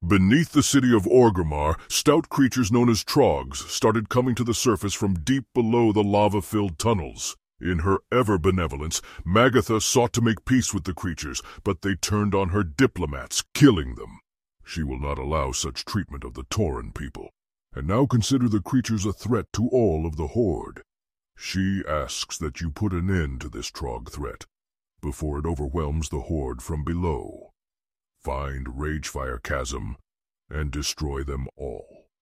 Beneath the city of Orgrimmar, stout creatures known as Trogs started coming to the surface from deep below the lava-filled tunnels. In her ever-benevolence, Magatha sought to make peace with the creatures, but they turned on her diplomats, killing them. She will not allow such treatment of the Tauren people, and now consider the creatures a threat to all of the Horde. She asks that you put an end to this Trog threat before it overwhelms the Horde from below. Find Ragefire Chasm and destroy them all.